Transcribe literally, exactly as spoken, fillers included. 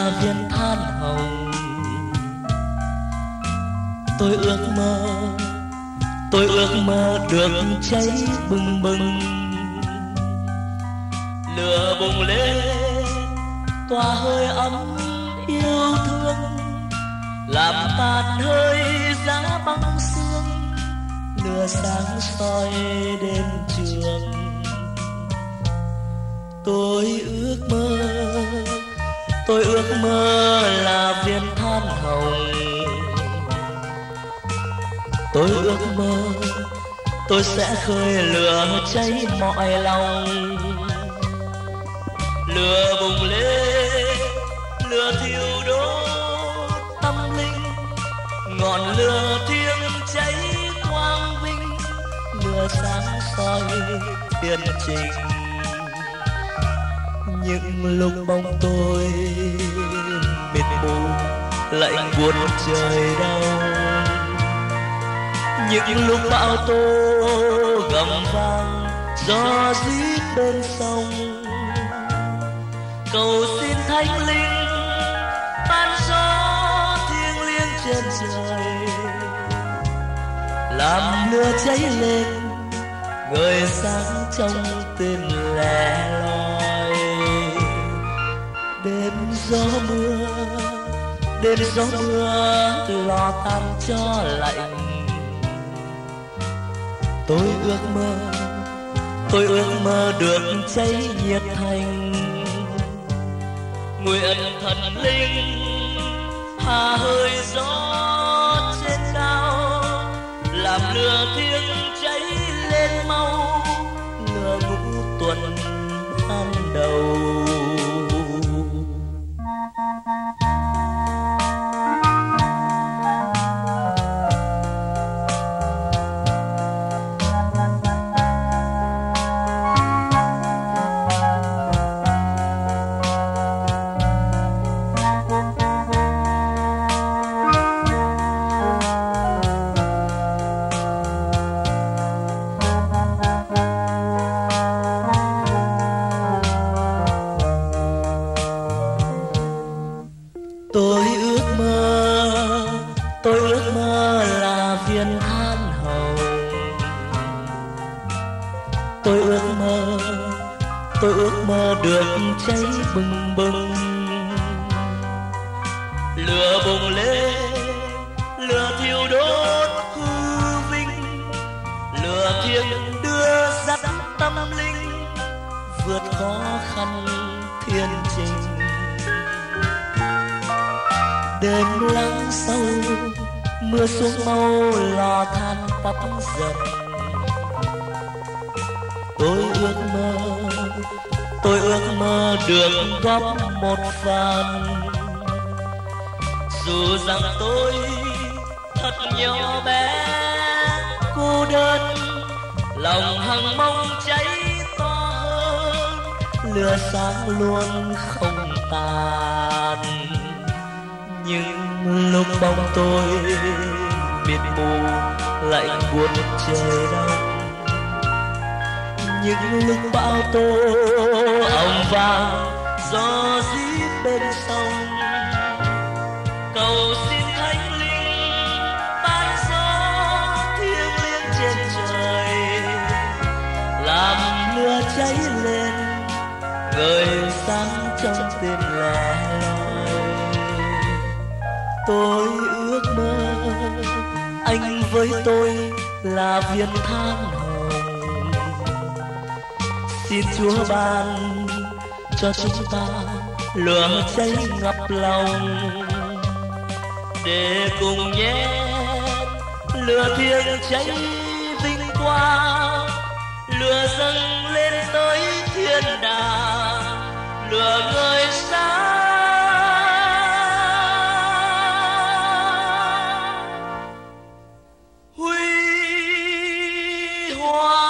là viên than hồng. Tôi ước mơ, tôi ước mơ được cháy bừng bừng, lửa bùng lên tỏa hơi ấm yêu thương, làm tàn hơi giá băng sương, lửa sáng soi đêm trường. Tôi ước mơ, tôi ước mơ là viên than hồng. Tôi ước mơ tôi sẽ khơi lửa cháy mọi lòng, lửa bùng lên, lửa thiêu đốt tâm linh, ngọn lửa thiêng cháy quang vinh, lửa sáng soi tiền trình. Những lúc bóng tôi mịt mù lạnh buốt trời đông, những lúc bão tố gầm vang gió rít bên sông, cầu xin thánh linh ban gió thiêng liêng trên trời, làm lửa cháy lên ngời sáng trong tim lẻ loi. Đêm gió mưa, đêm gió mưa lò tan cho lạnh. Tôi ước mơ, tôi ước mơ được cháy nhiệt thành, nguyện thần linh hà hơi gió trên cao, làm lửa thiêng cháy lên mau, lửa ngũ tuần ban đầu. Tôi ước mơ, tôi ước mơ là viên than hồng. Tôi ước mơ, tôi ước mơ được cháy bừng bừng, lửa bùng lên, lửa thiêu đốt hư vinh, lửa thiêng đưa dắt tâm linh vượt khó khăn thiên trình. Đêm lắng sâu, mưa xuống mau lò than tắt dần. Tôi ước mơ, tôi ước mơ được góp một phần, dù rằng tôi thật nhỏ bé cô đơn, lòng hằng mong cháy to hơn, lửa sáng luôn không tàn. Nhưng lúc bóng tôi mịt mù lạnh buốt trời đông, những lúc bão tố ong vang gió rít bên sông, cầu xin thánh linh ban gió thiêng liêng trên trời, làm lửa cháy lên ngời sáng trong tim lẻ loi. Tôi ước mơ anh với tôi là viên than hồng. Xin Chúa ban cho chúng ta lửa cháy ngập lòng, để cùng nhé lửa thiêng cháy vinh quang, lửa dâng lên tới thiên đàng, lửa ngời sáng huy hoàng.